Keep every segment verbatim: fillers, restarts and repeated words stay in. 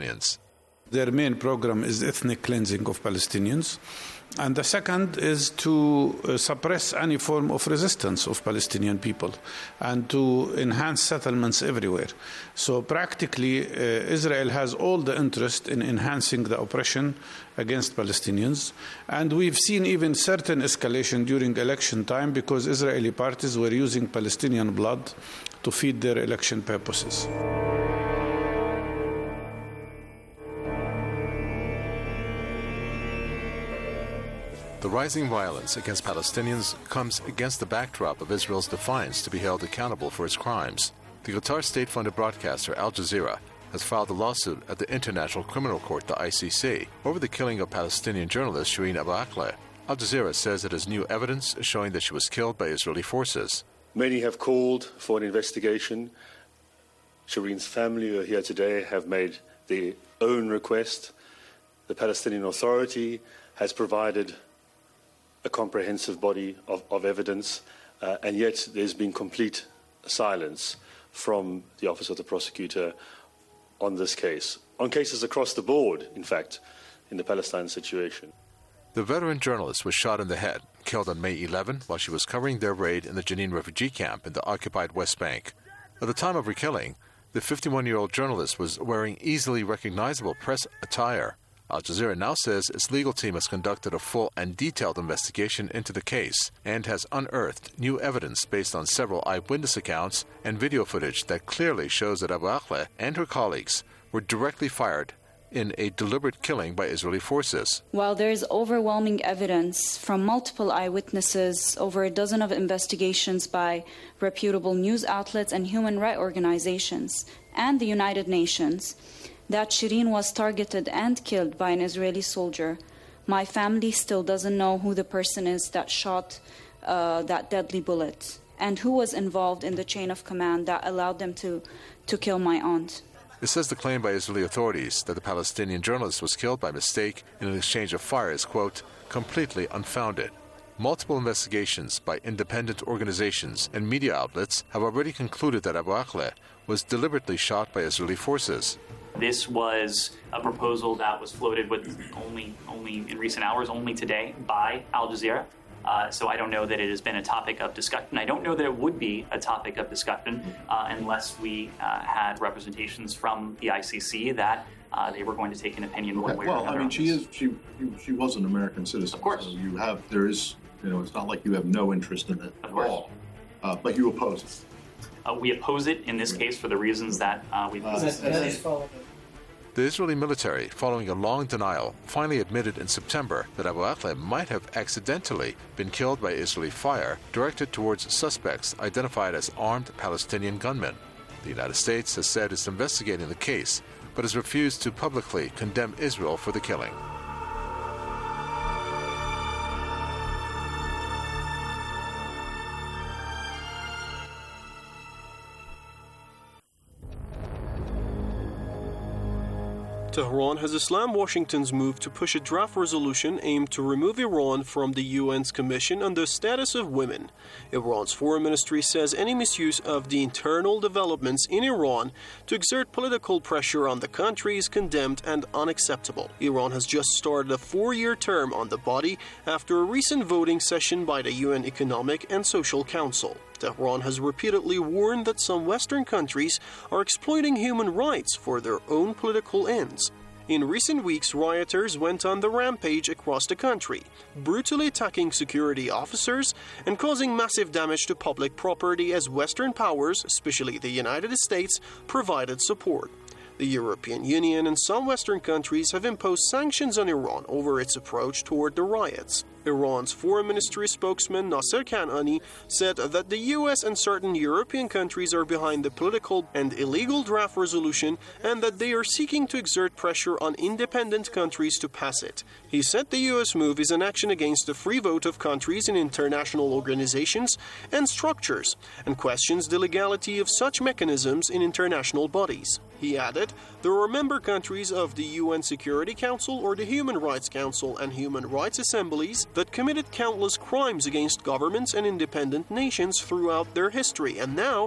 Palestinians. Their main program is ethnic cleansing of Palestinians. And the second is to uh, suppress any form of resistance of Palestinian people and to enhance settlements everywhere. So practically, uh, Israel has all the interest in enhancing the oppression against Palestinians. And we've seen even certain escalation during election time because Israeli parties were using Palestinian blood to feed their election purposes. The rising violence against Palestinians comes against the backdrop of Israel's defiance to be held accountable for its crimes. The Qatar state-funded broadcaster Al Jazeera has filed a lawsuit at the International Criminal Court, the I C C, over the killing of Palestinian journalist Shireen Abu Akleh. Al Jazeera says it has new evidence showing that she was killed by Israeli forces. Many have called for an investigation. Shireen's family who are here today have made their own request. The Palestinian Authority has provided a comprehensive body of, of evidence, uh, and yet there's been complete silence from the Office of the Prosecutor on this case, on cases across the board, in fact, in the Palestine situation. The veteran journalist was shot in the head, killed on May eleventh while she was covering their raid in the Jenin refugee camp in the occupied West Bank. At the time of her killing, the fifty-one-year-old journalist was wearing easily recognizable press attire. Al Jazeera now says its legal team has conducted a full and detailed investigation into the case and has unearthed new evidence based on several eyewitness accounts and video footage that clearly shows that Abu Akleh and her colleagues were directly fired in a deliberate killing by Israeli forces. While there is overwhelming evidence from multiple eyewitnesses, over a dozen of investigations by reputable news outlets and human rights organizations, and the United Nations, that Shireen was targeted and killed by an Israeli soldier, my family still doesn't know who the person is that shot uh, that deadly bullet and who was involved in the chain of command that allowed them to, to kill my aunt. It says the claim by Israeli authorities that the Palestinian journalist was killed by mistake in an exchange of fire is, quote, completely unfounded. Multiple investigations by independent organizations and media outlets have already concluded that Abu Akleh was deliberately shot by Israeli forces. This was a proposal that was floated with only, only in recent hours, only today, by Al Jazeera. Uh, so I don't know that it has been a topic of discussion. I don't know that it would be a topic of discussion uh, unless we uh, had representations from the I C C that uh, they were going to take an opinion one okay. way well, or another. Well, I mean, she is she she was an American citizen. Of course, so you have there is you know it's not like you have no interest in it at all. Uh, but you oppose it. Uh, we oppose it in this case for the reasons that uh, we've uh, The Israeli military, following a long denial, finally admitted in September that Abu Akleh might have accidentally been killed by Israeli fire directed towards suspects identified as armed Palestinian gunmen. The United States has said it's investigating the case, but has refused to publicly condemn Israel for the killing. Tehran has Islam Washington's move to push a draft resolution aimed to remove Iran from the U N's Commission on the Status of Women. Iran's foreign ministry says any misuse of the internal developments in Iran to exert political pressure on the country is condemned and unacceptable. Iran has just started a four-year term on the body after a recent voting session by the U N Economic and Social Council. Tehran has repeatedly warned that some Western countries are exploiting human rights for their own political ends. In recent weeks, rioters went on the rampage across the country, brutally attacking security officers and causing massive damage to public property as Western powers, especially the United States, provided support. The European Union and some Western countries have imposed sanctions on Iran over its approach toward the riots. Iran's foreign ministry spokesman Nasser Kanani said that the U S and certain European countries are behind the political and illegal draft resolution and that they are seeking to exert pressure on independent countries to pass it. He said the U S move is an action against the free vote of countries in international organizations and structures and questions the legality of such mechanisms in international bodies. He added, there are member countries of the U N Security Council or the Human Rights Council and Human Rights Assemblies that committed countless crimes against governments and independent nations throughout their history, and now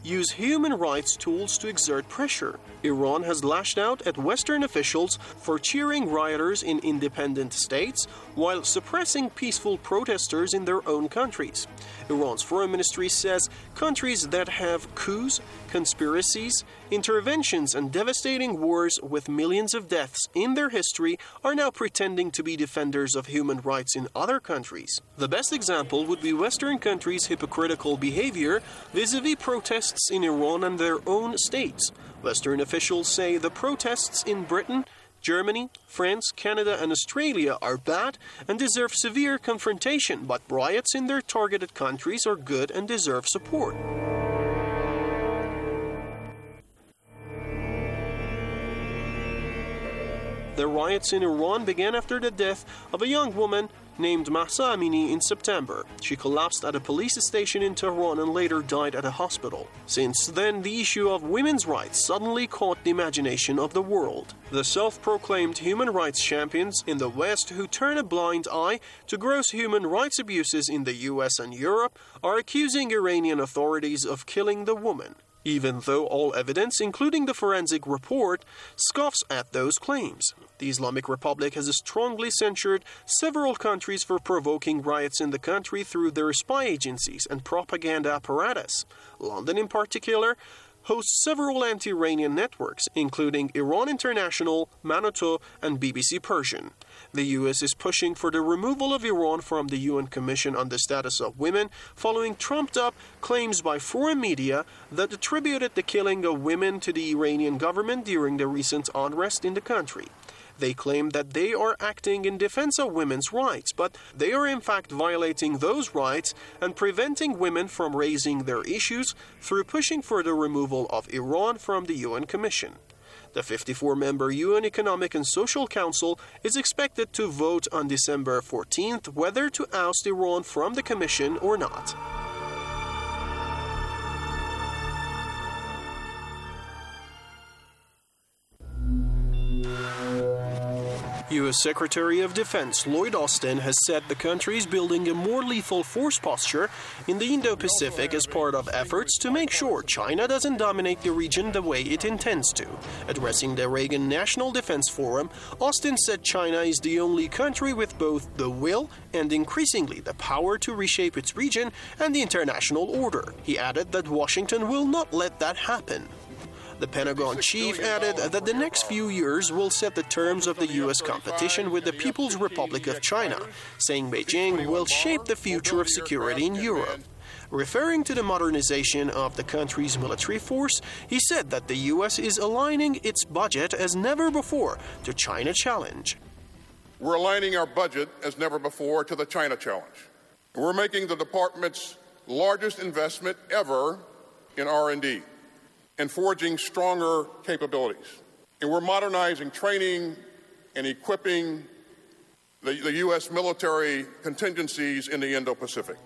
use human rights tools to exert pressure. Iran has lashed out at Western officials for cheering rioters in independent states while suppressing peaceful protesters in their own countries. Iran's foreign ministry says countries that have coups, conspiracies, interventions, and devastating wars with millions of deaths in their history are now pretending to be defenders of human rights in other countries. The best example would be Western countries' hypocritical behavior vis-a-vis protests in Iran and their own states. Western officials say the protests in Britain, Germany, France, Canada, and Australia are bad and deserve severe confrontation, but riots in their targeted countries are good and deserve support. The riots in Iran began after the death of a young woman named Mahsa Amini in September. She collapsed at a police station in Tehran and later died at a hospital. Since then, the issue of women's rights suddenly caught the imagination of the world. The self-proclaimed human rights champions in the West who turn a blind eye to gross human rights abuses in the U S and Europe are accusing Iranian authorities of killing the woman, even though all evidence, including the forensic report, scoffs at those claims. The Islamic Republic has strongly censured several countries for provoking riots in the country through their spy agencies and propaganda apparatus. London, in particular, hosts several anti-Iranian networks, including Iran International, Manoto, and B B C Persian. The U S is pushing for the removal of Iran from the U N Commission on the Status of Women, following trumped-up claims by foreign media that attributed the killing of women to the Iranian government during the recent unrest in the country. They claim that they are acting in defense of women's rights, but they are in fact violating those rights and preventing women from raising their issues through pushing for the removal of Iran from the U N Commission. The fifty-four member U N Economic and Social Council is expected to vote on December fourteenth whether to oust Iran from the Commission or not. U S Secretary of Defense Lloyd Austin has said the country is building a more lethal force posture in the Indo-Pacific as part of efforts to make sure China doesn't dominate the region the way it intends to. Addressing the Reagan National Defense Forum, Austin said China is the only country with both the will and increasingly the power to reshape its region and the international order. He added that Washington will not let that happen. The Pentagon chief added that the next few years will set the terms of the U S competition with the People's Republic of China, saying Beijing will shape the future of security in Europe. Referring to the modernization of the country's military force, he said that the U S is aligning its budget as never before to China challenge. We're aligning our budget as never before to the China challenge. We're making the department's largest investment ever in R and D. And forging stronger capabilities. And we're modernizing training and equipping the, the U S military contingencies in the Indo-Pacific.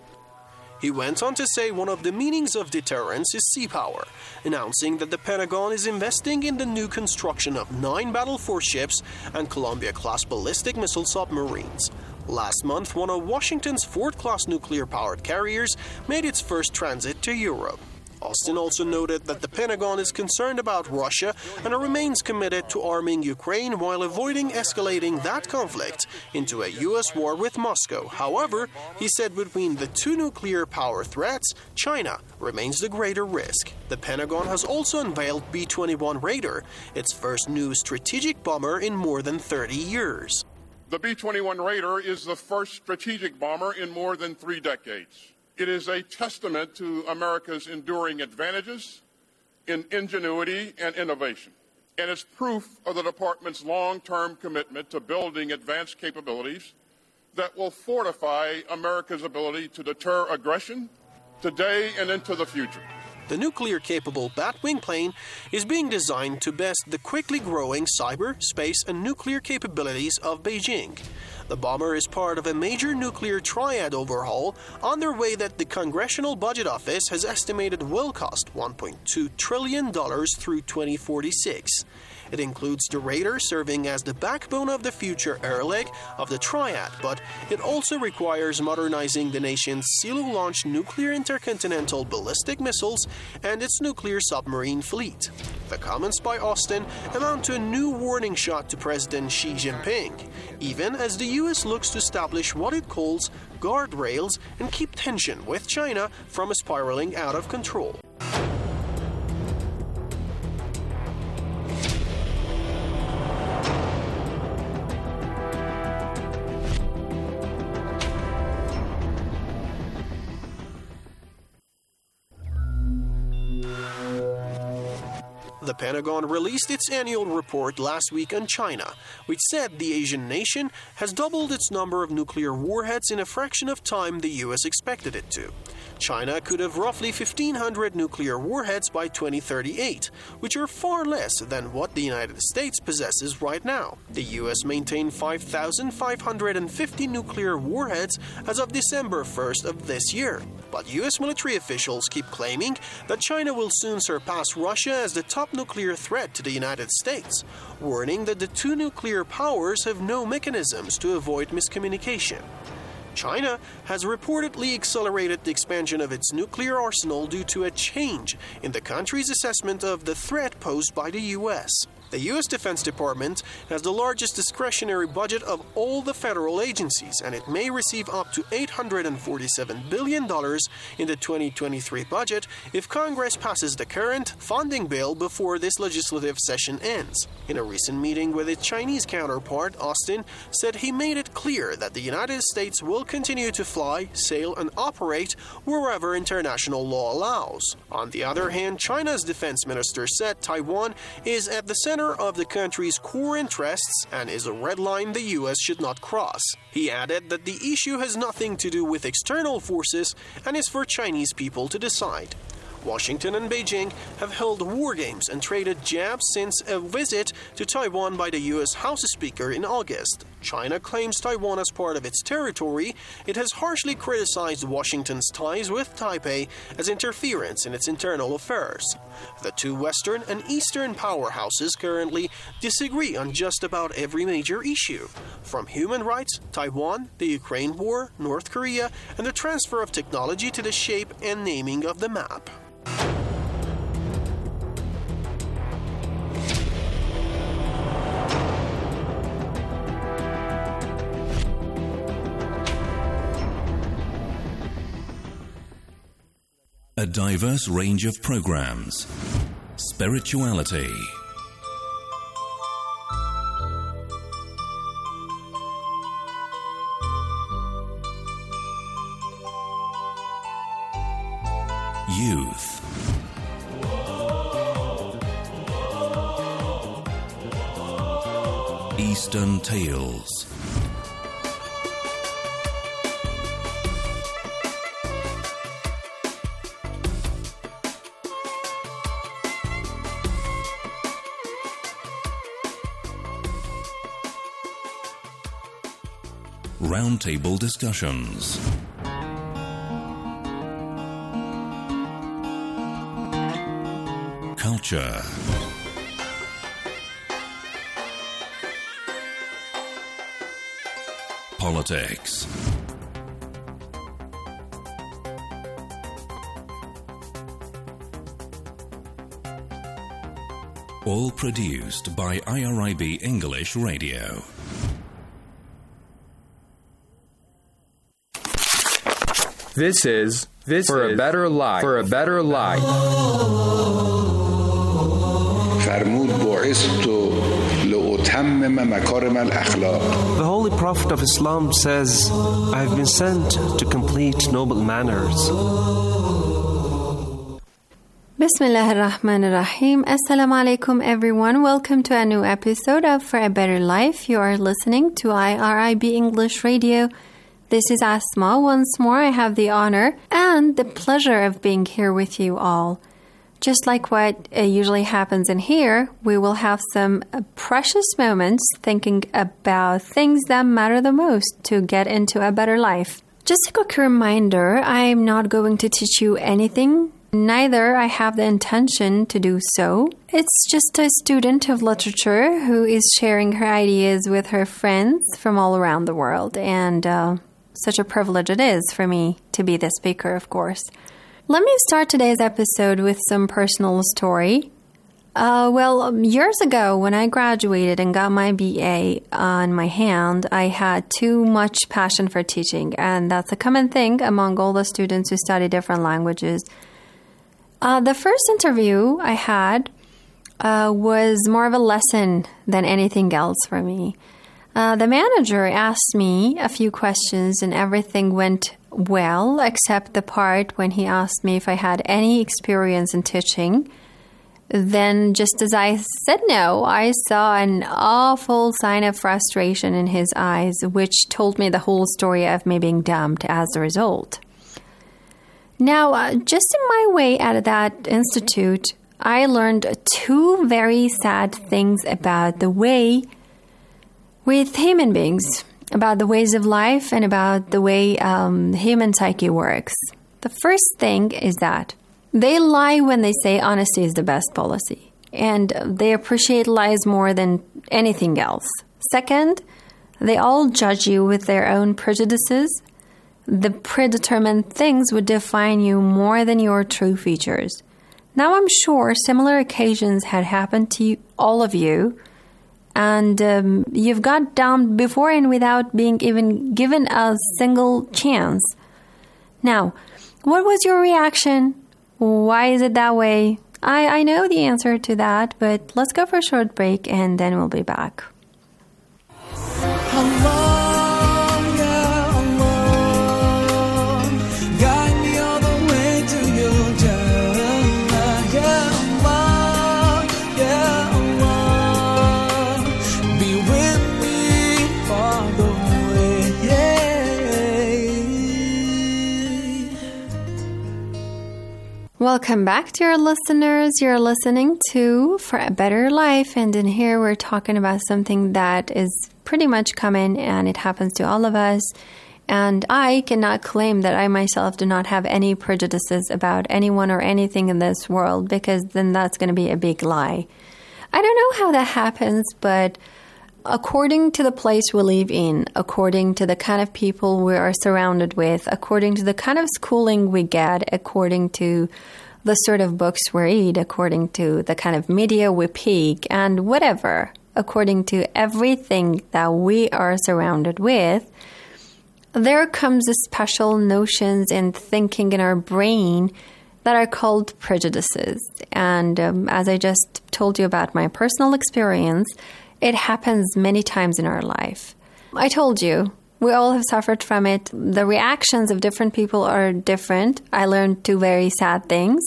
He went on to say one of the meanings of deterrence is sea power, announcing that the Pentagon is investing in the new construction of nine battle force ships and Columbia-class ballistic missile submarines. Last month, one of Washington's Ford-class nuclear-powered carriers made its first transit to Europe. Austin also noted that the Pentagon is concerned about Russia and remains committed to arming Ukraine while avoiding escalating that conflict into a U S war with Moscow. However, he said between the two nuclear power threats, China remains the greater risk. The Pentagon has also unveiled B twenty-one Raider, its first new strategic bomber in more than thirty years. The B twenty-one Raider is the first strategic bomber in more than three decades. It is a testament to America's enduring advantages in ingenuity and innovation. And it's proof of the department's long-term commitment to building advanced capabilities that will fortify America's ability to deter aggression today and into the future. The nuclear-capable Batwing plane is being designed to best the quickly growing cyber, space, and nuclear capabilities of Beijing. The bomber is part of a major nuclear triad overhaul underway that the Congressional Budget Office has estimated will cost one point two trillion dollars through twenty forty-six. It includes the Raider serving as the backbone of the future air leg of the triad, but it also requires modernizing the nation's Silo-launched nuclear intercontinental ballistic missiles and its nuclear submarine fleet. The comments by Austin amount to a new warning shot to President Xi Jinping, even as the U S looks to establish what it calls guardrails and keep tension with China from spiraling out of control. The Pentagon released its annual report last week on China, which said the Asian nation has doubled its number of nuclear warheads in a fraction of time the U S expected it to. China could have roughly fifteen hundred nuclear warheads by twenty thirty-eight, which are far less than what the United States possesses right now. The U S maintained five thousand five hundred fifty nuclear warheads as of December first of this year. But U S military officials keep claiming that China will soon surpass Russia as the top nuclear threat to the United States, warning that the two nuclear powers have no mechanisms to avoid miscommunication. China has reportedly accelerated the expansion of its nuclear arsenal due to a change in the country's assessment of the threat posed by the U S. The U S Defense Department has the largest discretionary budget of all the federal agencies, and it may receive up to eight hundred forty-seven billion dollars in the twenty twenty-three budget if Congress passes the current funding bill before this legislative session ends. In a recent meeting with its Chinese counterpart, Austin said he made it clear that the United States will continue to fly, sail, and operate wherever international law allows. On the other hand, China's defense minister said Taiwan is at the center of the country's core interests and is a red line the U S should not cross. He added that the issue has nothing to do with external forces and is for Chinese people to decide. Washington and Beijing have held war games and traded jabs since a visit to Taiwan by the U S House Speaker in August. China claims Taiwan as part of its territory. It has harshly criticized Washington's ties with Taipei as interference in its internal affairs. The two Western and Eastern powerhouses currently disagree on just about every major issue, from human rights, Taiwan, the Ukraine war, North Korea, and the transfer of technology to the shape and naming of the map. A diverse range of programs. Spirituality. Youth. Eastern Tales. Roundtable discussions. Culture. Politics. All produced by I R I B English Radio. This is this for is a better life. For a better life. The Holy Prophet of Islam says, I have been sent to complete noble manners. Bismillah ar-Rahman ar-Rahim. Assalamu alaikum everyone. Welcome to a new episode of For a Better Life. You are listening to I R I B English Radio. This is Asma. Once more, I have the honor and the pleasure of being here with you all. Just like what uh, usually happens in here, we will have some uh, precious moments thinking about things that matter the most to get into a better life. Just a quick reminder, I'm not going to teach you anything Neither I have the intention to do so. It's just a student of literature who is sharing her ideas with her friends from all around the world. And uh, such a privilege it is for me to be the speaker, of course. Let me start today's episode with some personal story. Uh, well, years ago, when I graduated and got my B A on my hand, I had too much passion for teaching, and that's a common thing among all the students who study different languages. Uh, the first interview I had uh, was more of a lesson than anything else for me. Uh, the manager asked me a few questions, and everything went well, except the part when he asked me if I had any experience in teaching. Then, just as I said no, I saw an awful sign of frustration in his eyes, which told me the whole story of me being dumped as a result. Now, uh, just in my way out of that institute, I learned two very sad things about the way with human beings, about the ways of life and about the way um, human psyche works. The first thing is that they lie when they say honesty is the best policy, and they appreciate lies more than anything else. Second, they all judge you with their own prejudices. The predetermined things would define you more than your true features. Now, I'm sure similar occasions had happened to you, all of you, and um, you've got dumped before and without being even given a single chance. Now, what was your reaction? Why is it that way? I, I know the answer to that, but let's go for a short break and then we'll be back. Welcome back, dear listeners. You're listening to For a Better Life, and in here we're talking about something that is pretty much common and it happens to all of us. And I cannot claim that I myself do not have any prejudices about anyone or anything in this world, because then that's going to be a big lie. I don't know how that happens, but according to the place we live in, according to the kind of people we are surrounded with, according to the kind of schooling we get, according to the sort of books we read, according to the kind of media we pick, and whatever, according to everything that we are surrounded with, there comes a special notions and thinking in our brain that are called prejudices. And um, as I just told you about my personal experience, it happens many times in our life. I told you, we all have suffered from it. The reactions of different people are different. I learned two very sad things.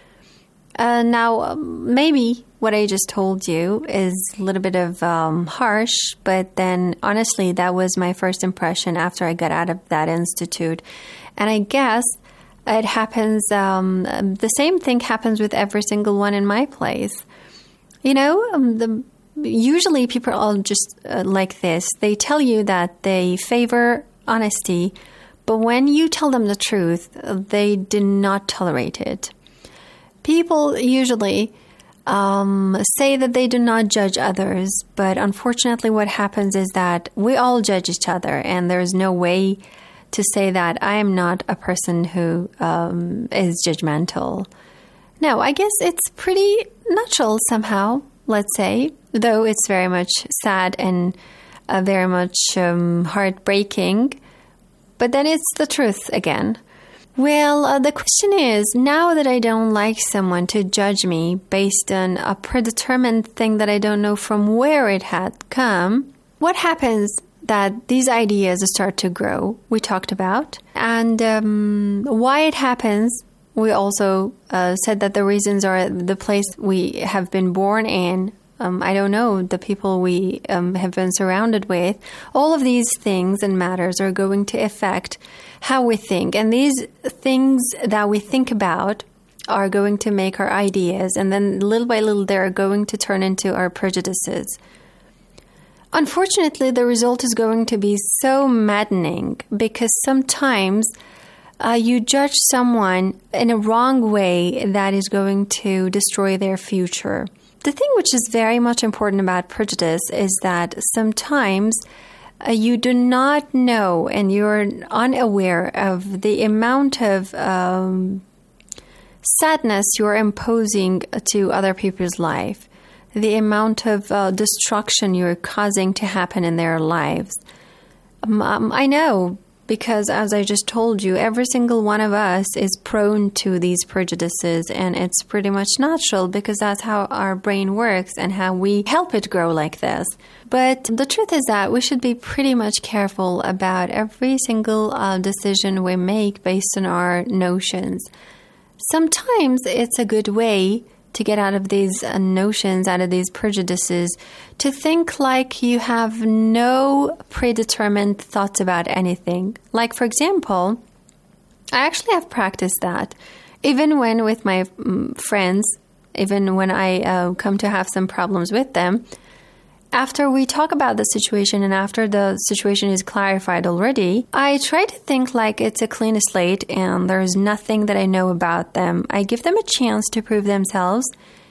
Uh, now, maybe what I just told you is a little bit of um, harsh, but then honestly, that was my first impression after I got out of that institute. And I guess it happens, um, the same thing happens with every single one in my place. You know, um, the Usually people are just uh, like this. They tell you that they favor honesty, but when you tell them the truth, they do not tolerate it. People usually um, say that they do not judge others, but unfortunately what happens is that we all judge each other, and there's no way to say that I am not a person who um, is judgmental. No, I guess it's pretty natural somehow, let's say, though it's very much sad and uh, very much um, heartbreaking. But then it's the truth again. Well, uh, the question is, now that I don't like someone to judge me based on a predetermined thing that I don't know from where it had come, what happens that these ideas start to grow, we talked about. And um, why it happens, we also uh, said that the reasons are the place we have been born in, Um, I don't know, the people we um, have been surrounded with. All of these things and matters are going to affect how we think. And these things that we think about are going to make our ideas. And then little by little, they're going to turn into our prejudices. Unfortunately, the result is going to be so maddening because sometimes uh, you judge someone in a wrong way that is going to destroy their future. The thing which is very much important about prejudice is that sometimes uh, you do not know and you're unaware of the amount of um, sadness you're imposing to other people's life, the amount of uh, destruction you're causing to happen in their lives. Um, um, I know, because as I just told you, every single one of us is prone to these prejudices, and it's pretty much natural because that's how our brain works and how we help it grow like this. But the truth is that we should be pretty much careful about every single uh, decision we make based on our notions. Sometimes it's a good way to get out of these uh, notions, out of these prejudices, to think like you have no predetermined thoughts about anything. Like, for example, I actually have practiced that. Even when with my um, friends, even when I uh, come to have some problems with them, after we talk about the situation and after the situation is clarified already, I try to think like it's a clean slate and there's nothing that I know about them. I give them a chance to prove themselves.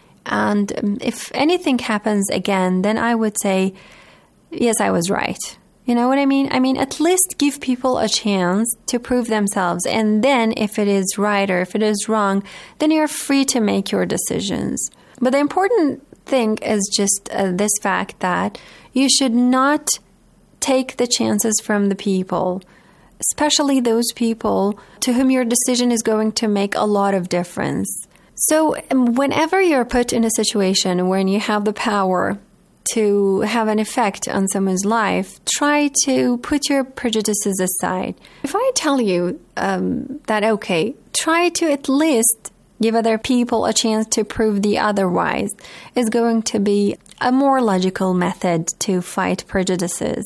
And if anything happens again, then I would say, yes, I was right. You know what I mean? I mean, at least give people a chance to prove themselves. And then if it is right or if it is wrong, then you're free to make your decisions. But the important thing is just uh, this fact that you should not take the chances from the people, especially those people to whom your decision is going to make a lot of difference. So um, whenever you're put in a situation when you have the power to have an effect on someone's life, try to put your prejudices aside. If I tell you um, that, okay, try to at least give other people a chance to prove the otherwise, is going to be a more logical method to fight prejudices.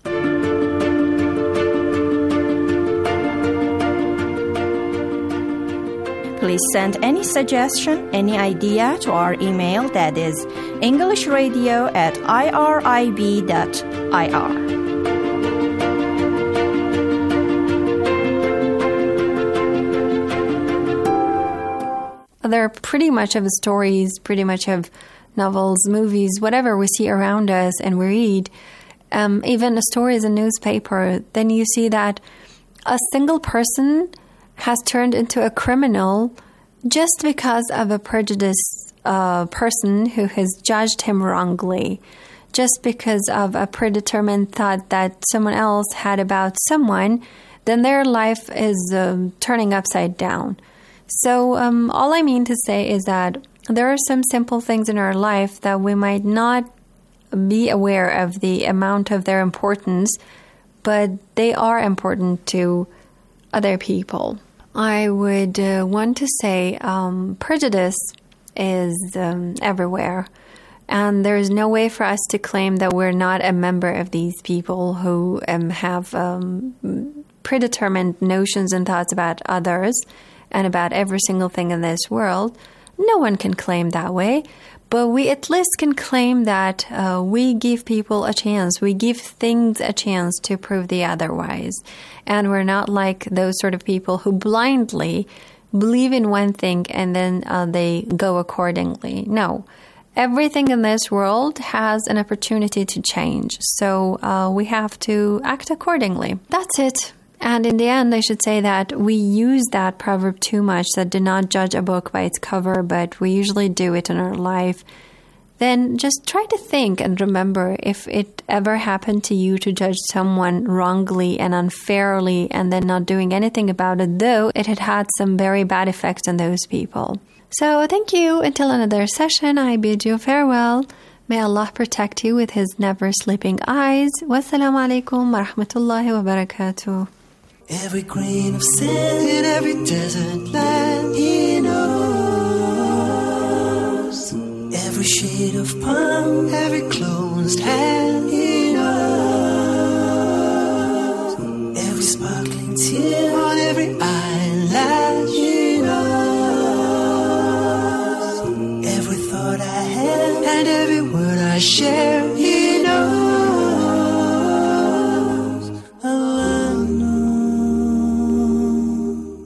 Please send any suggestion, any idea to our email, that is englishradio at irib dot I R. There are pretty much of stories, pretty much of novels, movies, whatever we see around us and we read, um, even a story is a newspaper, then you see that a single person has turned into a criminal just because of a prejudiced uh, person who has judged him wrongly, just because of a predetermined thought that someone else had about someone, then their life is um, turning upside down. So um, all I mean to say is that there are some simple things in our life that we might not be aware of the amount of their importance, but they are important to other people. I would uh, want to say um, prejudice is um, everywhere, and there is no way for us to claim that we're not a member of these people who um, have um, predetermined notions and thoughts about others and about every single thing in this world. No one can claim that way, but we at least can claim that uh, we give people a chance. We give things a chance to prove the otherwise. And we're not like those sort of people who blindly believe in one thing and then uh, they go accordingly. No. Everything in this world has an opportunity to change. So uh, we have to act accordingly. That's it. And in the end, I should say that we use that proverb too much, that do not judge a book by its cover, but we usually do it in our life. Then just try to think and remember, if it ever happened to you to judge someone wrongly and unfairly and then not doing anything about it, though it had had some very bad effects on those people. So thank you. Until another session, I bid you farewell. May Allah protect you with His never-sleeping eyes. Wassalamu alaikum wa rahmatullahi wa barakatuh. Every grain of sand in every desert land, He knows. Every shade of palm, every closed hand, He knows. Every sparkling tear on every eyelash, He knows. Every thought I have and every word I share, He knows. Allah knows.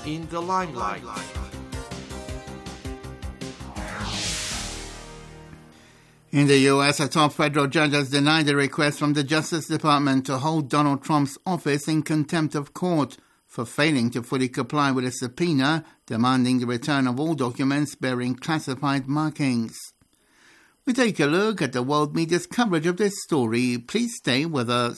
in the limelight. In the U S, a top federal judge has denied a request from the Justice Department to hold Donald Trump's office in contempt of court for failing to fully comply with a subpoena demanding the return of all documents bearing classified markings. We take a look at the world media's coverage of this story. Please stay with us.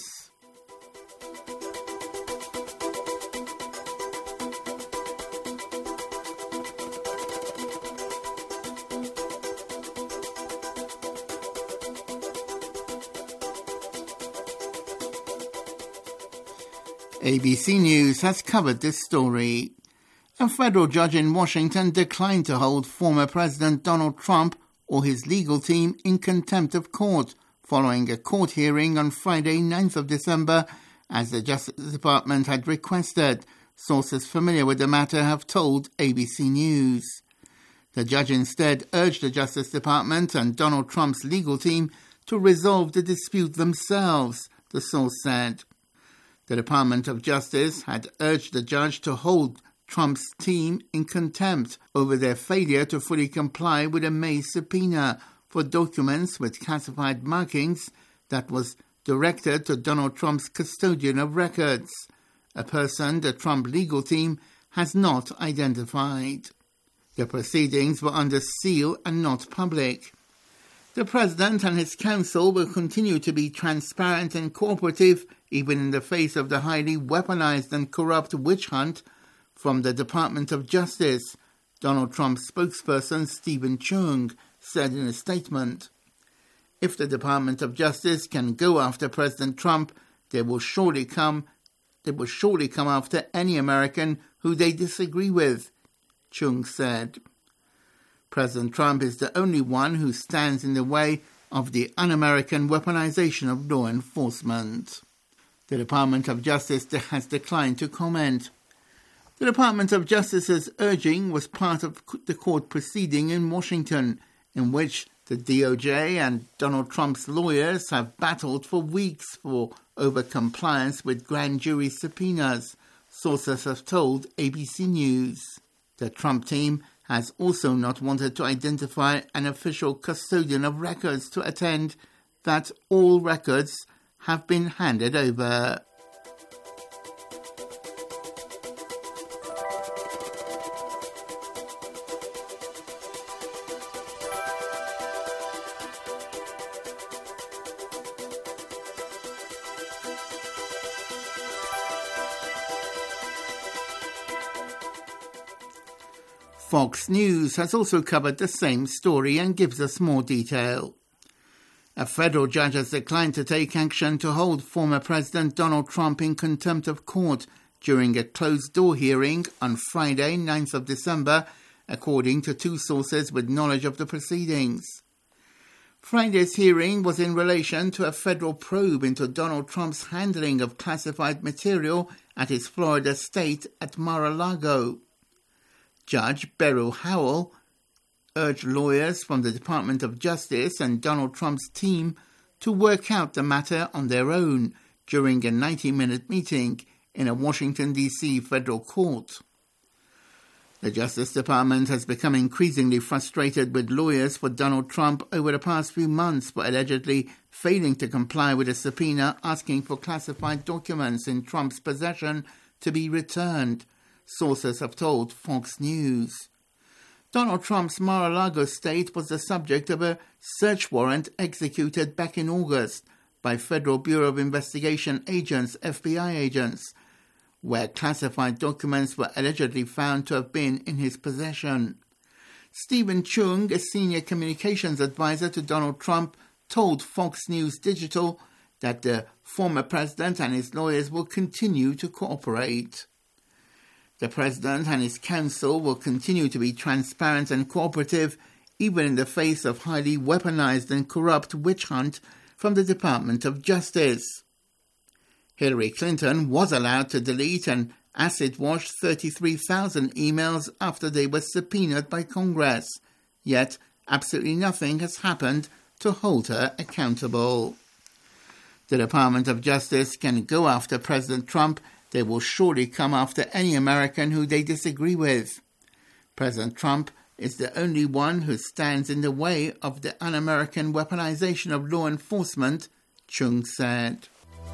A B C News has covered this story. A federal judge in Washington declined to hold former President Donald Trump or his legal team in contempt of court following a court hearing on Friday, ninth of December, as the Justice Department had requested. Sources familiar with the matter have told A B C News. The judge instead urged the Justice Department and Donald Trump's legal team to resolve the dispute themselves, the source said. The Department of Justice had urged the judge to hold Trump's team in contempt over their failure to fully comply with a May subpoena for documents with classified markings that was directed to Donald Trump's custodian of records, a person the Trump legal team has not identified. The proceedings were under seal and not public. The President and his counsel will continue to be transparent and cooperative even in the face of the highly weaponized and corrupt witch hunt from the Department of Justice, Donald Trump's spokesperson Stephen Chung said in a statement. If the Department of Justice can go after President Trump, they will surely come they will surely come after any American who they disagree with, Chung said. President Trump is the only one who stands in the way of the un-American weaponization of law enforcement. The Department of Justice has declined to comment. The Department of Justice's urging was part of the court proceeding in Washington, in which the D O J and Donald Trump's lawyers have battled for weeks for over-compliance with grand jury subpoenas, sources have told A B C News. The Trump team has also not wanted to identify an official custodian of records to attend that all records have been handed over. Fox News has also covered the same story and gives us more detail. A federal judge has declined to take action to hold former President Donald Trump in contempt of court during a closed-door hearing on Friday, ninth of December, according to two sources with knowledge of the proceedings. Friday's hearing was in relation to a federal probe into Donald Trump's handling of classified material at his Florida estate at Mar-a-Lago. Judge Beryl Howell urged lawyers from the Department of Justice and Donald Trump's team to work out the matter on their own during a ninety-minute meeting in a Washington, D C federal court. The Justice Department has become increasingly frustrated with lawyers for Donald Trump over the past few months for allegedly failing to comply with a subpoena asking for classified documents in Trump's possession to be returned, sources have told Fox News. Donald Trump's Mar-a-Lago estate was the subject of a search warrant executed back in August by Federal Bureau of Investigation agents, F B I agents, where classified documents were allegedly found to have been in his possession. Stephen Chung, a senior communications advisor to Donald Trump, told Fox News Digital that the former president and his lawyers will continue to cooperate. The president and his counsel will continue to be transparent and cooperative even in the face of highly weaponized and corrupt witch hunt from the Department of Justice. Hillary Clinton was allowed to delete and acid-wash thirty-three thousand emails after they were subpoenaed by Congress, yet absolutely nothing has happened to hold her accountable. The Department of Justice can go after President Trump. they will surely come after any American who they disagree with. President Trump is the only one who stands in the way of the un-American weaponization of law enforcement, Chung said.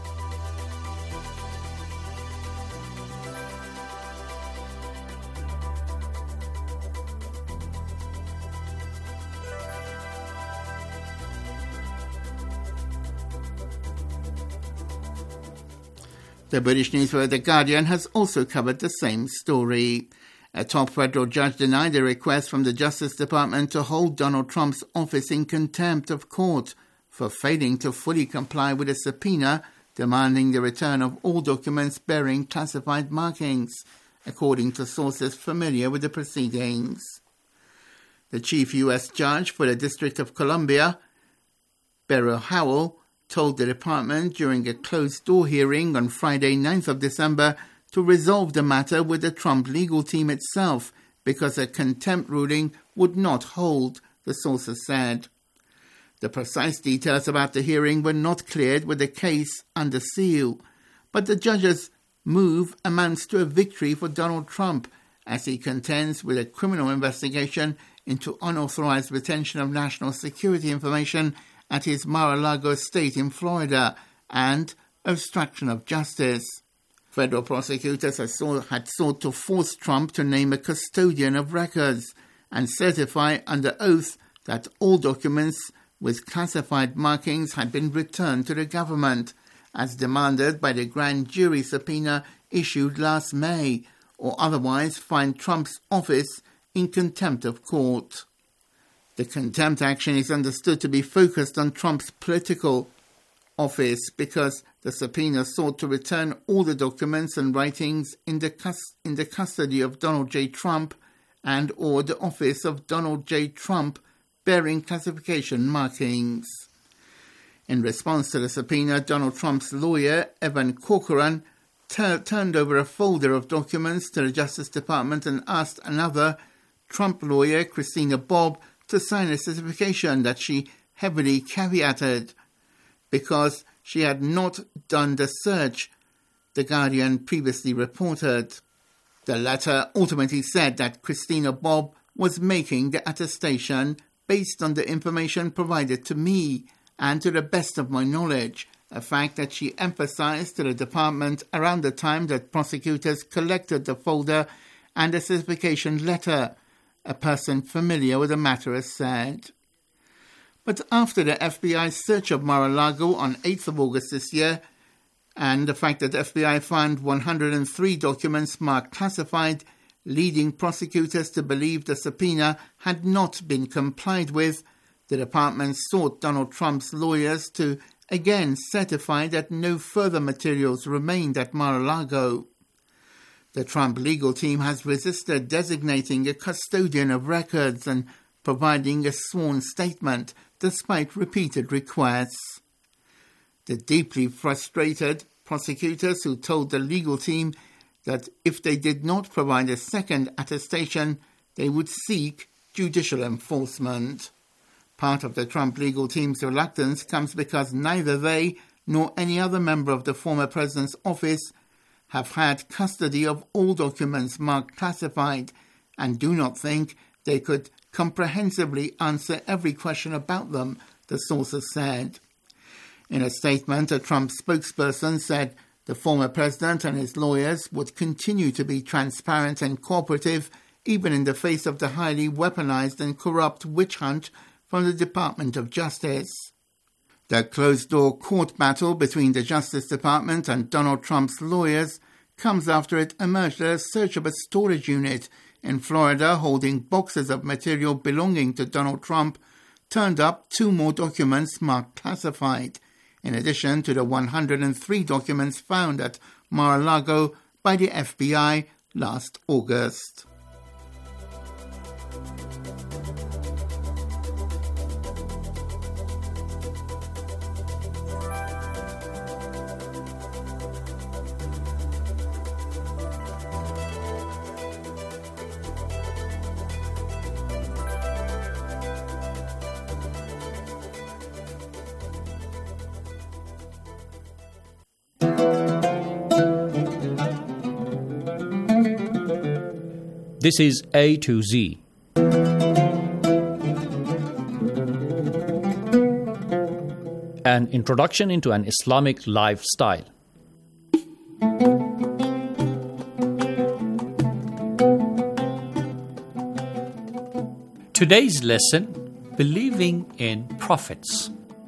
The British newspaper The Guardian has also covered the same story. A top federal judge denied a request from the Justice Department to hold Donald Trump's office in contempt of court for failing to fully comply with a subpoena demanding the return of all documents bearing classified markings, according to sources familiar with the proceedings. The chief U S judge for the District of Columbia, Beryl Howell, told the department during a closed-door hearing on Friday, ninth of December, to resolve the matter with the Trump legal team itself because a contempt ruling would not hold, the sources said. The precise details about the hearing were not cleared with the case under seal, but the judge's move amounts to a victory for Donald Trump as he contends with a criminal investigation into unauthorized retention of national security information at his Mar-a-Lago estate in Florida and obstruction of justice. Federal prosecutors had sought, had sought to force Trump to name a custodian of records and certify under oath that all documents with classified markings had been returned to the government, as demanded by the grand jury subpoena issued last May, or otherwise find Trump's office in contempt of court. The contempt action is understood to be focused on Trump's political office because the subpoena sought to return all the documents and writings in the, cus- in the custody of Donald J. Trump and or the office of Donald J. Trump bearing classification markings. In response to the subpoena, Donald Trump's lawyer, Evan Corcoran, ter- turned over a folder of documents to the Justice Department and asked another Trump lawyer, Christina Bobb, to sign a certification that she heavily caveated because she had not done the search, The Guardian previously reported. The letter ultimately said that Christina Bobb was making the attestation based on the information provided to me and to the best of my knowledge, a fact that she emphasized to the department around the time that prosecutors collected the folder and the certification letter, a person familiar with the matter has said. But after the F B I's search of Mar-a-Lago on eighth of August this year, and the fact that the F B I found one hundred three documents marked classified, leading prosecutors to believe the subpoena had not been complied with, the department sought Donald Trump's lawyers to again certify that no further materials remained at Mar-a-Lago. The Trump legal team has resisted designating a custodian of records and providing a sworn statement despite repeated requests. The deeply frustrated prosecutors who told the legal team that if they did not provide a second attestation, they would seek judicial enforcement. Part of the Trump legal team's reluctance comes because neither they nor any other member of the former president's office have had custody of all documents marked classified and do not think they could comprehensively answer every question about them, the sources said. In a statement, a Trump spokesperson said the former president and his lawyers would continue to be transparent and cooperative even in the face of the highly weaponized and corrupt witch hunt from the Department of Justice. The closed-door court battle between the Justice Department and Donald Trump's lawyers comes after it emerged that a search of a storage unit in Florida holding boxes of material belonging to Donald Trump turned up two more documents marked classified, in addition to the one hundred three documents found at Mar-a-Lago by the F B I last August. This is A to Z. An introduction into an Islamic lifestyle. Today's lesson, believing in prophets.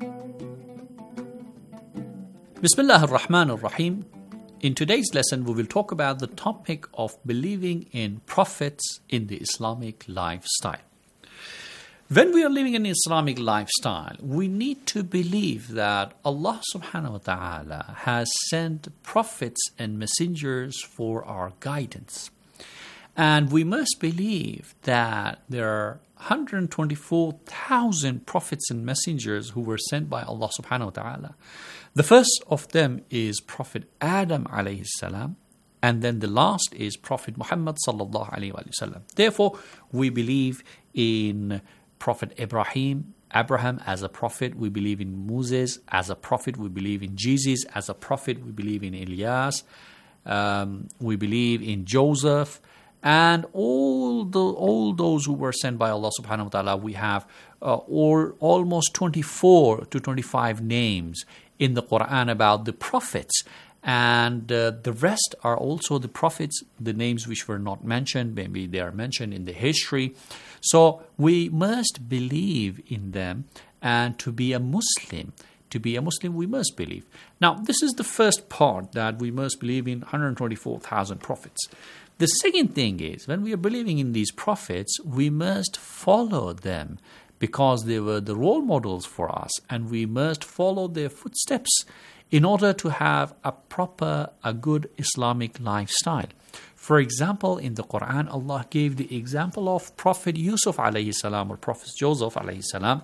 Bismillah ar-Rahman ar-Rahim. In today's lesson, we will talk about the topic of believing in prophets in the Islamic lifestyle. When we are living an Islamic lifestyle, we need to believe that Allah subhanahu wa ta'ala has sent prophets and messengers for our guidance. And we must believe that there are one hundred twenty-four thousand prophets and messengers who were sent by Allah subhanahu wa ta'ala. The first of them is Prophet Adam alayhi salam, and then the last is Prophet Muhammad sallallahu alayhi wa sallam. Therefore, we believe in Prophet Ibrahim, Abraham as a prophet. We believe in Moses as a prophet. We believe in Jesus as a prophet. We believe in Elias. Um, we believe in Joseph. And all the all those who were sent by Allah subhanahu wa ta'ala, we have uh, all, almost twenty-four to twenty-five names in the Quran about the prophets. And uh, the rest are also the prophets, the names which were not mentioned, maybe they are mentioned in the history. So we must believe in them, and to be a Muslim, to be a Muslim we must believe. Now, this is the first part, that we must believe in one hundred twenty-four thousand prophets. The second thing is, when we are believing in these prophets, we must follow them because they were the role models for us, and we must follow their footsteps in order to have a proper, a good Islamic lifestyle. For example, in the Quran, Allah gave the example of Prophet Yusuf alayhi salam or Prophet Joseph alayhi salam,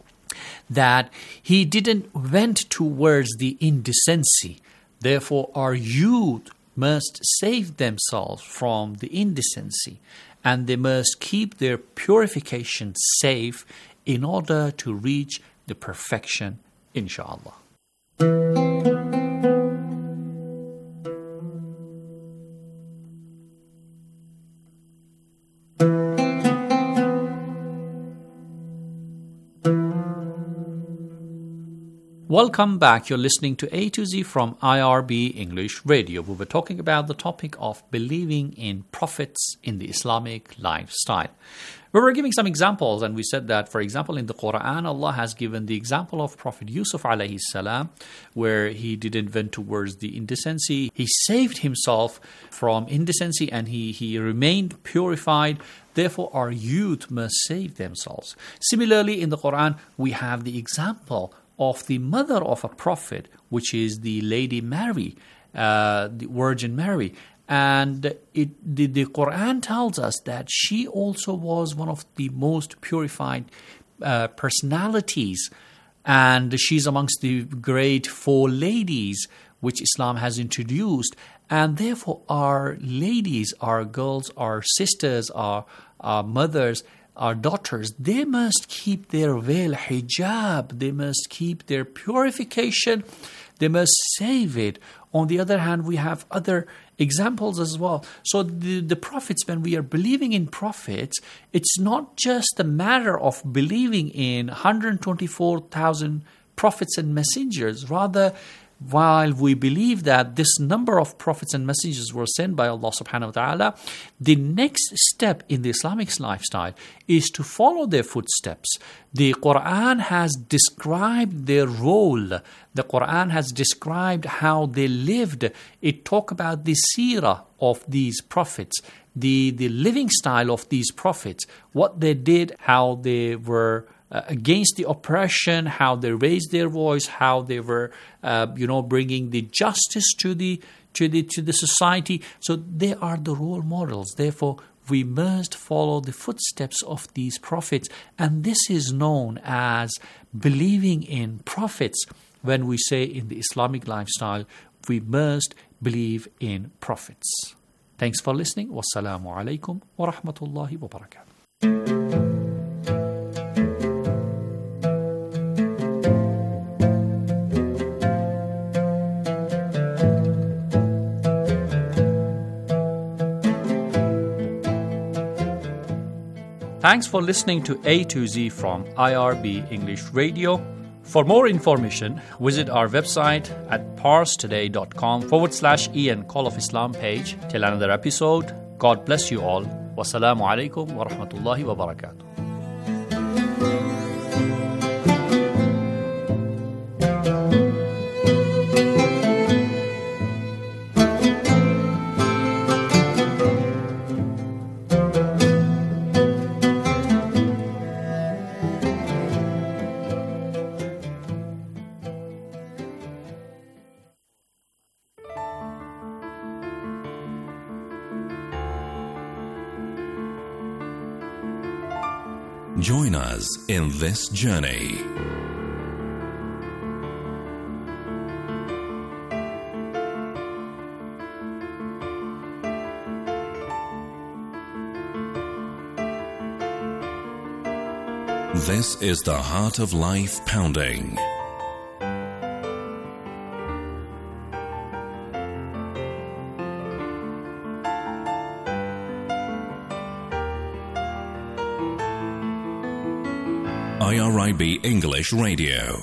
that he didn't went towards the indecency. Therefore, our youth must save themselves from the indecency, and they must keep their purification safe in order to reach the perfection, inshallah. Welcome back. You're listening to A to Z from I R B English Radio. We were talking about the topic of believing in prophets in the Islamic lifestyle. We were giving some examples, and we said that, for example, in the Quran, Allah has given the example of Prophet Yusuf alayhi salam, where he didn't went towards the indecency. He saved himself from indecency, and he, he remained purified. Therefore, our youth must save themselves. Similarly, in the Quran, we have the example of the mother of a prophet, which is the Lady Mary, uh, the Virgin Mary. And it, the, the Quran tells us that she also was one of the most purified uh, personalities. And she's amongst the great four ladies which Islam has introduced. And therefore, our ladies, our girls, our sisters, our, our mothers, our daughters, they must keep their veil, hijab. They must keep their purification. They must save it. On the other hand, we have other examples as well. So the, the prophets, when we are believing in prophets, it's not just a matter of believing in one hundred twenty-four thousand prophets and messengers. Rather, while we believe that this number of prophets and messengers were sent by Allah subhanahu wa ta'ala, the next step in the Islamic lifestyle is to follow their footsteps. The Quran has described their role. The Quran has described how they lived. It talks about the seerah of these prophets, the, the living style of these prophets, what they did, how they were Uh, against the oppression, how they raised their voice, how they were, uh, you know, bringing the justice to the to the to the society. So they are the role models. Therefore, we must follow the footsteps of these prophets, and this is known as believing in prophets. When we say in the Islamic lifestyle, we must believe in prophets. Thanks for listening. Wassalamu alaikum wa rahmatullahi wa barakatuh. Thanks for listening to A to Z from I R B English Radio. For more information, visit our website at parstoday.com forward slash Ian Call of Islam page. Till another episode, God bless you all. Wassalamu alaikum wa rahmatullahi wa barakatuh. Join us in this journey. This is the Heart of Life Pounding. I R I B English Radio.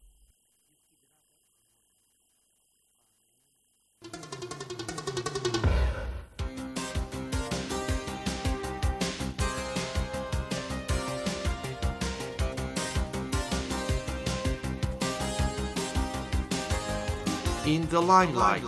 In the limelight.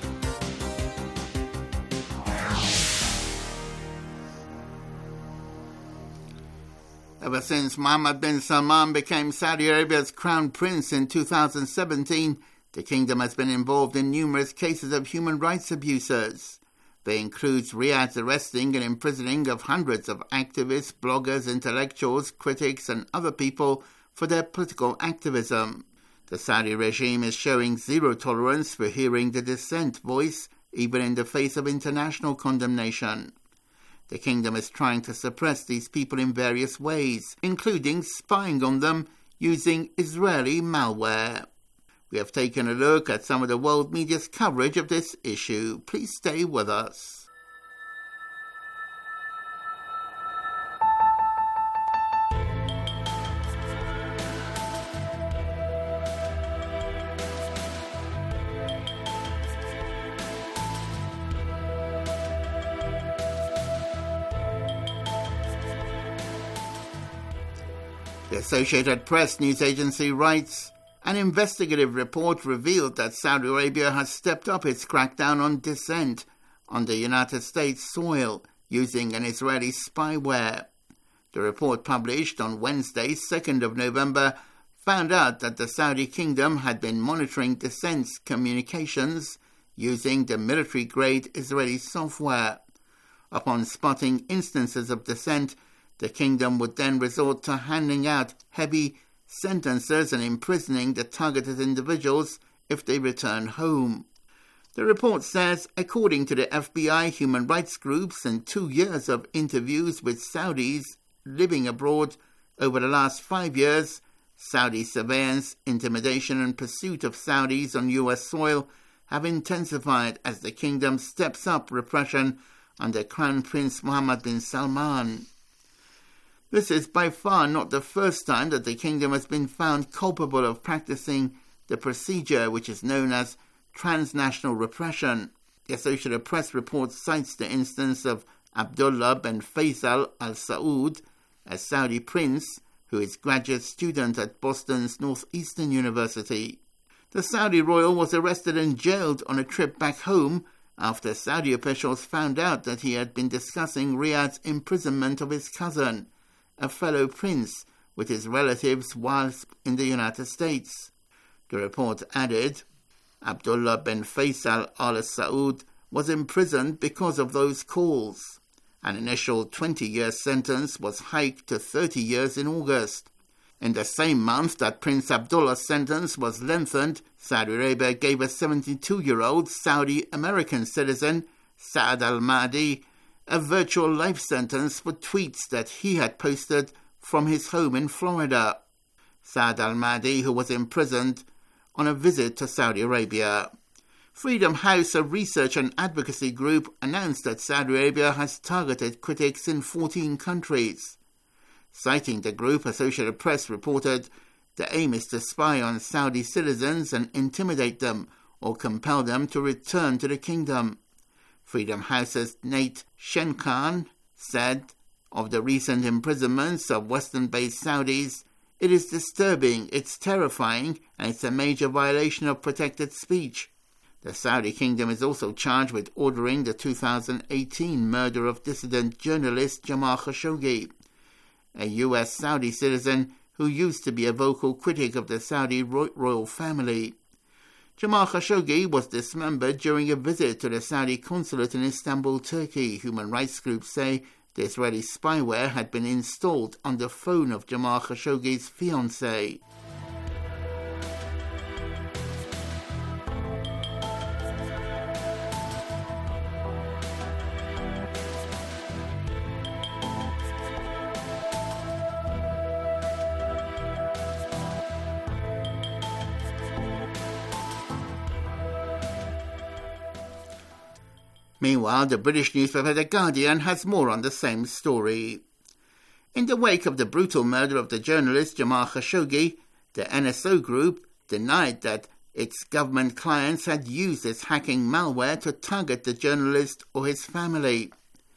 Ever since Mohammed bin Salman became Saudi Arabia's crown prince in two thousand seventeen, the kingdom has been involved in numerous cases of human rights abuses. They include Riyadh's arresting and imprisoning of hundreds of activists, bloggers, intellectuals, critics and other people for their political activism. The Saudi regime is showing zero tolerance for hearing the dissent voice, even in the face of international condemnation. The kingdom is trying to suppress these people in various ways, including spying on them using Israeli malware. We have taken a look at some of the world media's coverage of this issue. Please stay with us. The Associated Press news agency writes, an investigative report revealed that Saudi Arabia has stepped up its crackdown on dissent on the United States soil using an Israeli spyware. The report, published on Wednesday, second of November, found out that the Saudi kingdom had been monitoring dissent's communications using the military-grade Israeli software. Upon spotting instances of dissent, the kingdom would then resort to handing out heavy sentences and imprisoning the targeted individuals if they return home. The report says, according to the F B I, human rights groups, and two years of interviews with Saudis living abroad over the last five years, Saudi surveillance, intimidation and pursuit of Saudis on U S soil have intensified as the kingdom steps up repression under Crown Prince Mohammed bin Salman. This is by far not the first time that the kingdom has been found culpable of practicing the procedure which is known as transnational repression. The Associated Press report cites the instance of Abdullah bin Faisal Al Saud, a Saudi prince who is graduate student at Boston's Northeastern University. The Saudi royal was arrested and jailed on a trip back home after Saudi officials found out that he had been discussing Riyadh's imprisonment of his cousin, a fellow prince, with his relatives whilst in the United States. The report added, Abdullah bin Faisal Al Saud was imprisoned because of those calls. An initial twenty-year sentence was hiked to thirty years in August. In the same month that Prince Abdullah's sentence was lengthened, Saudi Arabia gave a seventy-two-year-old Saudi-American citizen, Saad al-Mahdi, a virtual life sentence for tweets that he had posted from his home in Florida. Saad al-Mahdi, who was imprisoned on a visit to Saudi Arabia. Freedom House, a research and advocacy group, announced that Saudi Arabia has targeted critics in fourteen countries. Citing the group, Associated Press reported, the aim is to spy on Saudi citizens and intimidate them or compel them to return to the kingdom. Freedom House's Nate Shenkan said of the recent imprisonments of Western-based Saudis, "It is disturbing, it's terrifying, and it's a major violation of protected speech." The Saudi kingdom is also charged with ordering the two thousand eighteen murder of dissident journalist Jamal Khashoggi, a U S Saudi citizen who used to be a vocal critic of the Saudi royal family. Jamal Khashoggi was dismembered during a visit to the Saudi consulate in Istanbul, Turkey. Human rights groups say the Israeli spyware had been installed on the phone of Jamal Khashoggi's fiancée. Meanwhile, the British newspaper The Guardian has more on the same story. In the wake of the brutal murder of the journalist Jamal Khashoggi, the N S O Group denied that its government clients had used its hacking malware to target the journalist or his family.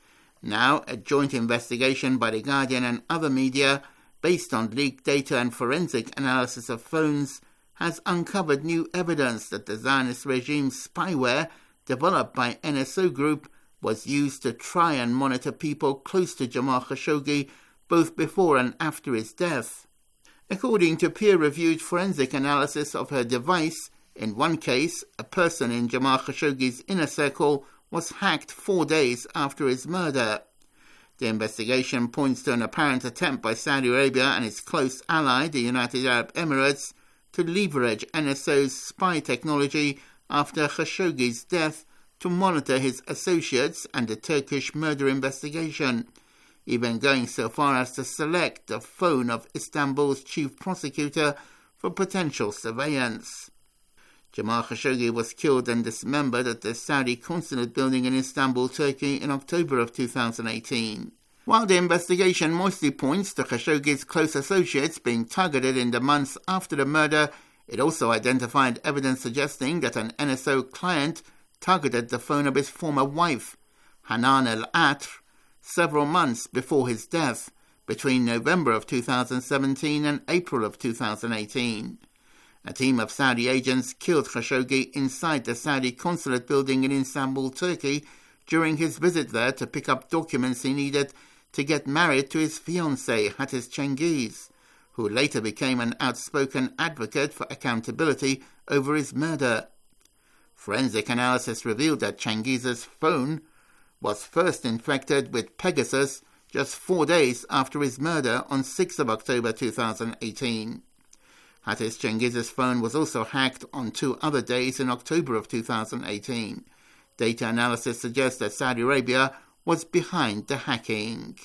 Now, a joint investigation by The Guardian and other media, based on leaked data and forensic analysis of phones, has uncovered new evidence that the Zionist regime's spyware developed by N S O Group was used to try and monitor people close to Jamal Khashoggi both before and after his death. According to peer-reviewed forensic analysis of her device, in one case, a person in Jamal Khashoggi's inner circle was hacked four days after his murder. The investigation points to an apparent attempt by Saudi Arabia and its close ally, the United Arab Emirates, to leverage N S O's spy technology after Khashoggi's death to monitor his associates and the Turkish murder investigation, even going so far as to select the phone of Istanbul's chief prosecutor for potential surveillance. Jamal Khashoggi was killed and dismembered at the Saudi consulate building in Istanbul, Turkey in October of two thousand eighteen. While the investigation mostly points to Khashoggi's close associates being targeted in the months after the murder, it also identified evidence suggesting that an N S O client targeted the phone of his former wife, Hanan al-Atr, several months before his death, between November of two thousand seventeen and April of two thousand eighteen. A team of Saudi agents killed Khashoggi inside the Saudi consulate building in Istanbul, Turkey, during his visit there to pick up documents he needed to get married to his fiancée, Hatice Cengiz, who later became an outspoken advocate for accountability over his murder. Forensic analysis revealed that Cengiz's phone was first infected with Pegasus just four days after his murder on sixth of October two thousand eighteen. Hatice Cengiz's phone was also hacked on two other days in October of two thousand eighteen. Data analysis suggests that Saudi Arabia was behind the hacking.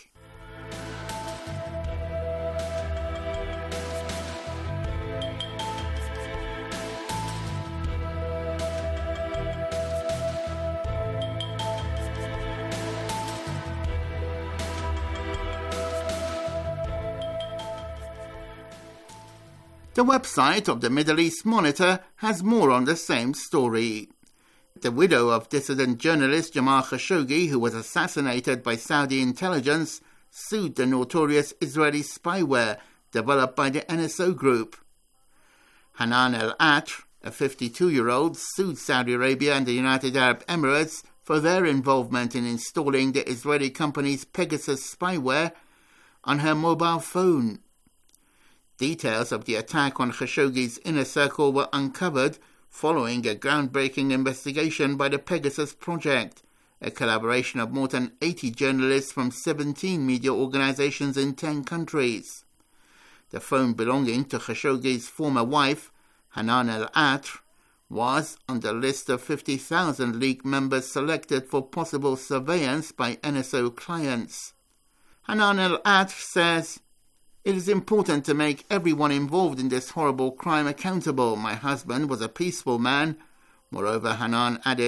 The website of the Middle East Monitor has more on the same story. The widow of dissident journalist Jamal Khashoggi, who was assassinated by Saudi intelligence, sued the notorious Israeli spyware developed by the N S O Group. Hanan al-Atr, a fifty-two-year-old, sued Saudi Arabia and the United Arab Emirates for their involvement in installing the Israeli company's Pegasus spyware on her mobile phone. Details of the attack on Khashoggi's inner circle were uncovered following a groundbreaking investigation by the Pegasus Project, a collaboration of more than eighty journalists from seventeen media organizations in ten countries. The phone belonging to Khashoggi's former wife, Hanan al-Atr, was on the list of fifty thousand League members selected for possible surveillance by N S O clients. Hanan al-Atr says, "It is important to make everyone involved in this horrible crime accountable. My husband was a peaceful man." Moreover, Hanan added,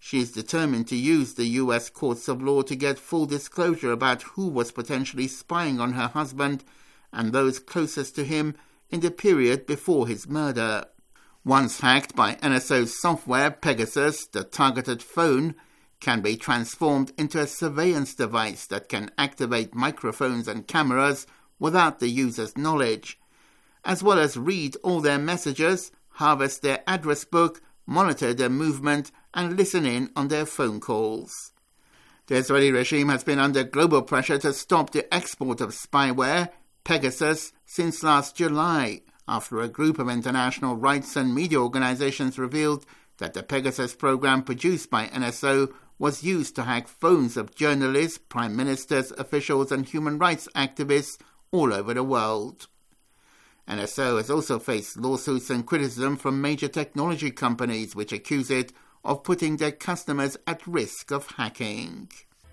She is determined to use the U S courts of law to get full disclosure about who was potentially spying on her husband and those closest to him in the period before his murder. Once hacked by N S O's software, Pegasus, the targeted phone, can be transformed into a surveillance device that can activate microphones and cameras without the user's knowledge, as well as read all their messages, harvest their address book, monitor their movement, and listen in on their phone calls. The Israeli regime has been under global pressure to stop the export of spyware, Pegasus, since last July, after a group of international rights and media organizations revealed that the Pegasus program produced by N S O was used to hack phones of journalists, prime ministers, officials and human rights activists all over the world. N S O has also faced lawsuits and criticism from major technology companies which accuse it of putting their customers at risk of hacking.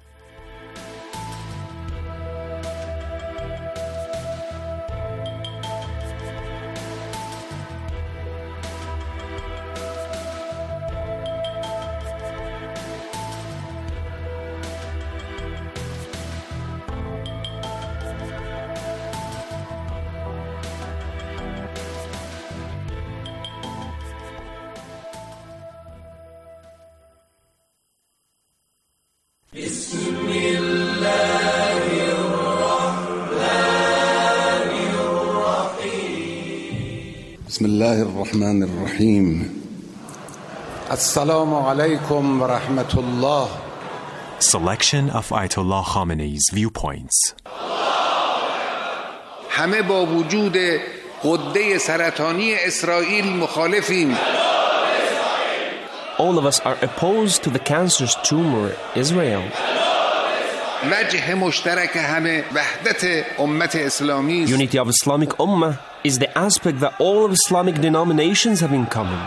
بسم الله الرحمن الرحيم السلام عليكم ورحمة الله. Selection of Ayatollah Khamenei's viewpoints. همه با وجود غده سرطانی اسرائیل مخالفیم. All of us are opposed to the cancerous tumor Israel. وجه مشترک همه وحدت امت اسلامی. Unity of Islamic Ummah is the aspect that all of Islamic denominations have in common.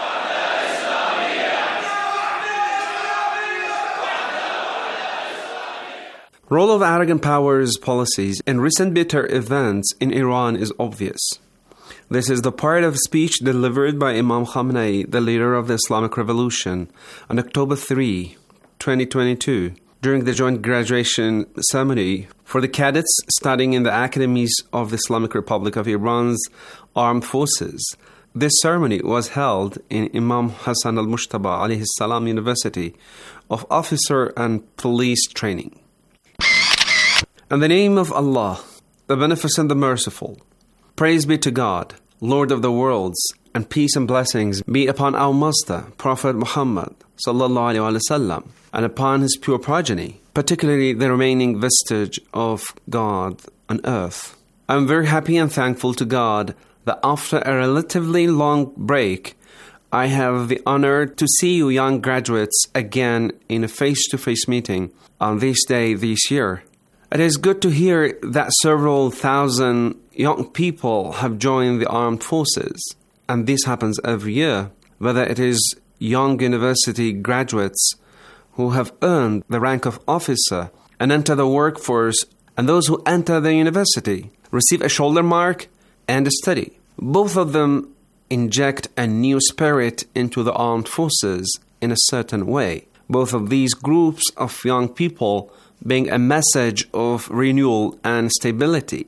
Role of arrogant powers policies in recent bitter events in Iran is obvious. This is the part of speech delivered by Imam Khamenei, the leader of the Islamic Revolution, on October third, twenty twenty-two, during the joint graduation ceremony for the cadets studying in the academies of the Islamic Republic of Iran's armed forces. This ceremony was held in Imam Hassan al-Mushtaba alayhi salam University of Officer and Police Training. In the name of Allah, the Beneficent, the Merciful, praise be to God, Lord of the worlds, and peace and blessings be upon our Master, Prophet Muhammad sallallahu alaihi wasallam, and upon his pure progeny, particularly the remaining vestige of God on earth. I am very happy and thankful to God that after a relatively long break, I have the honor to see you young graduates again in a face-to-face meeting on this day this year. It is good to hear that several thousand young people have joined the armed forces, and this happens every year, whether it is young university graduates who have earned the rank of officer and enter the workforce, and those who enter the university receive a shoulder mark and a study. Both of them inject a new spirit into the armed forces in a certain way. Both of these groups of young people being a message of renewal and stability.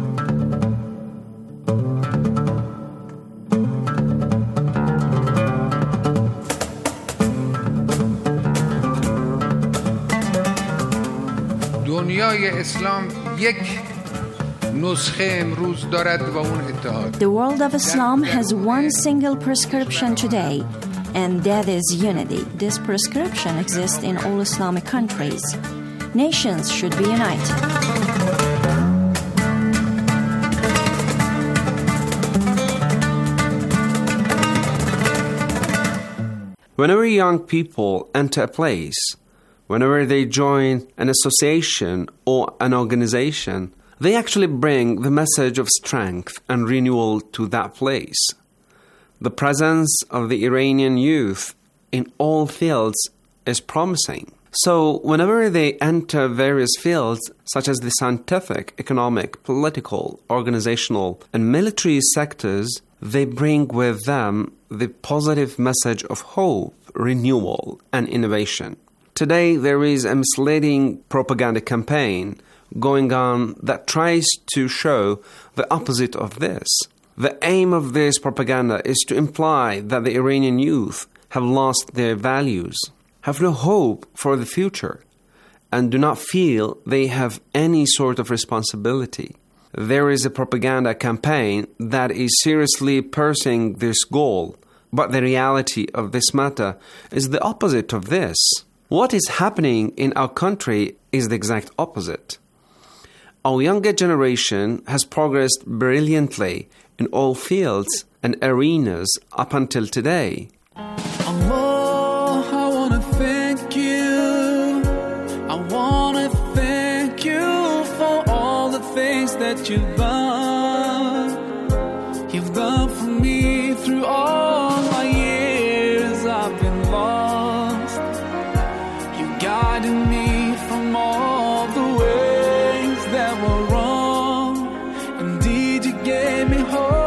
The world of Islam has one single prescription today, and that is unity. This prescription exists in all Islamic countries. Nations should be united. Whenever young people enter a place, whenever they join an association or an organization, they actually bring the message of strength and renewal to that place. The presence of the Iranian youth in all fields is promising. So, whenever they enter various fields, such as the scientific, economic, political, organizational, and military sectors, they bring with them the positive message of hope, renewal, and innovation. Today, there is a misleading propaganda campaign going on that tries to show the opposite of this. The aim of this propaganda is to imply that the Iranian youth have lost their values, have no hope for the future, and do not feel they have any sort of responsibility. There is a propaganda campaign that is seriously pursuing this goal, but the reality of this matter is the opposite of this. What is happening in our country is the exact opposite. Our younger generation has progressed brilliantly in all fields and arenas up until today. Allah, I want to thank you. I want to thank you for all the things that you've done. You've done for me through all my years I've been lost. You guided me from all the ways that were wrong. Indeed, you gave me hope.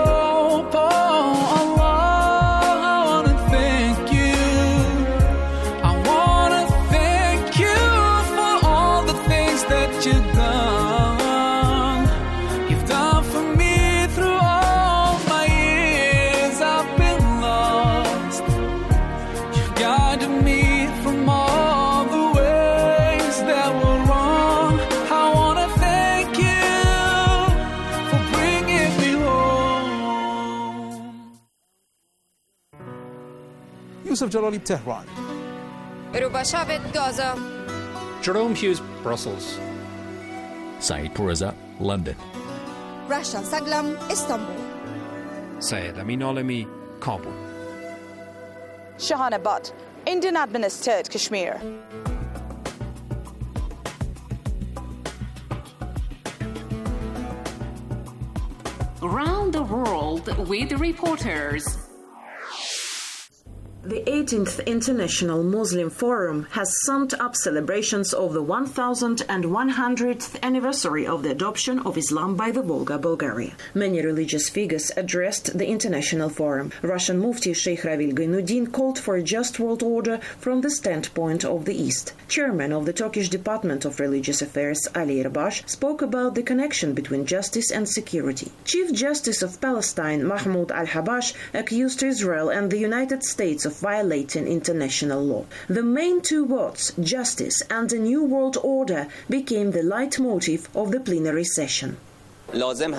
Yusuf Jalali, Tehran. Rubashavet, Gaza. Jerome Hughes, Brussels. Saeed Pourreza, London. Rasha Saglam, Istanbul. Syed Amin Alami, Kabul. Shahana Butt, Indian administered Kashmir. Around the world with reporters. The eighteenth International Muslim Forum has summed up celebrations of the one thousand one hundredth anniversary of the adoption of Islam by the Volga, Bulgaria. Many religious figures addressed the International Forum. Russian Mufti Sheikh Ravil Gainuddin called for a just world order from the standpoint of the East. Chairman of the Turkish Department of Religious Affairs, Ali Erbash, spoke about the connection between justice and security. Chief Justice of Palestine, Mahmoud al-Habash, accused Israel and the United States of violating international law. The main two words, justice and a new world order, became the leitmotif of the plenary session. We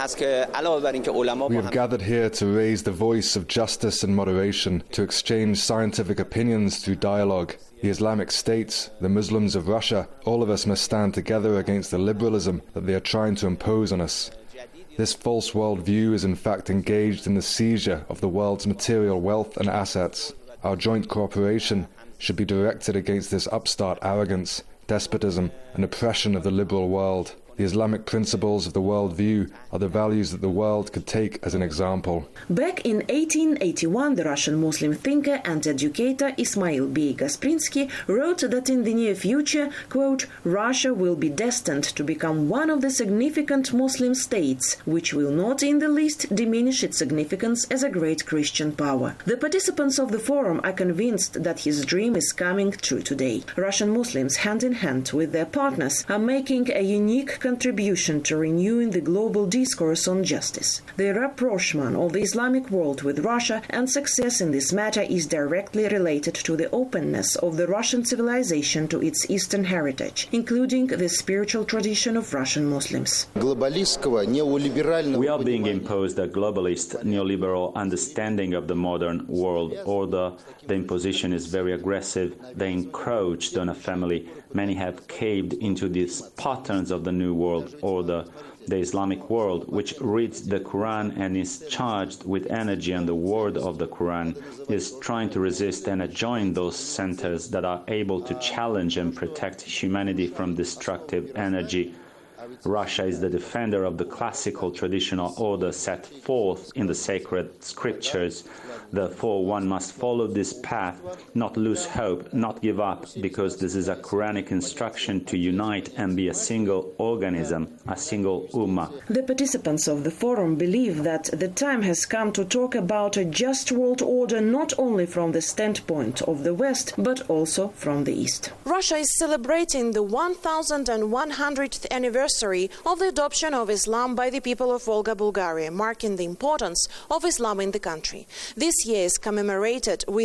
have gathered here to raise the voice of justice and moderation, to exchange scientific opinions through dialogue. The Islamic State, the Muslims of Russia, all of us must stand together against the liberalism that they are trying to impose on us. This false worldview is in fact engaged in the seizure of the world's material wealth and assets. Our joint cooperation should be directed against this upstart arrogance, despotism, and oppression of the liberal world. The Islamic principles of the worldview are the values that the world could take as an example. Back in eighteen eighty-one, the Russian Muslim thinker and educator Ismail Bey Gasprinsky wrote that in the near future, quote, Russia will be destined to become one of the significant Muslim states, which will not in the least diminish its significance as a great Christian power. The participants of the forum are convinced that his dream is coming true today. Russian Muslims, hand in hand with their partners, are making a unique contribution to renewing the global discourse on justice. The rapprochement of the Islamic world with Russia and success in this matter is directly related to the openness of the Russian civilization to its Eastern heritage, including the spiritual tradition of Russian Muslims. We are being imposed a globalist, neoliberal understanding of the modern world order. The imposition is very aggressive. They encroached on a family. Many have caved into these patterns of the new world order. The Islamic world, which reads the Quran and is charged with energy and the word of the Quran, is trying to resist and join those centers that are able to challenge and protect humanity from destructive energy. Russia is the defender of the classical traditional order set forth in the sacred scriptures. Therefore, one must follow this path, not lose hope, not give up, because this is a Quranic instruction to unite and be a single organism, a single ummah. The participants of the forum believe that the time has come to talk about a just world order not only from the standpoint of the West, but also from the East. Russia is celebrating the one thousand one hundredth anniversary of the adoption of Islam by the people of Volga, Bulgaria, marking the importance of Islam in the country. This year is commemorated with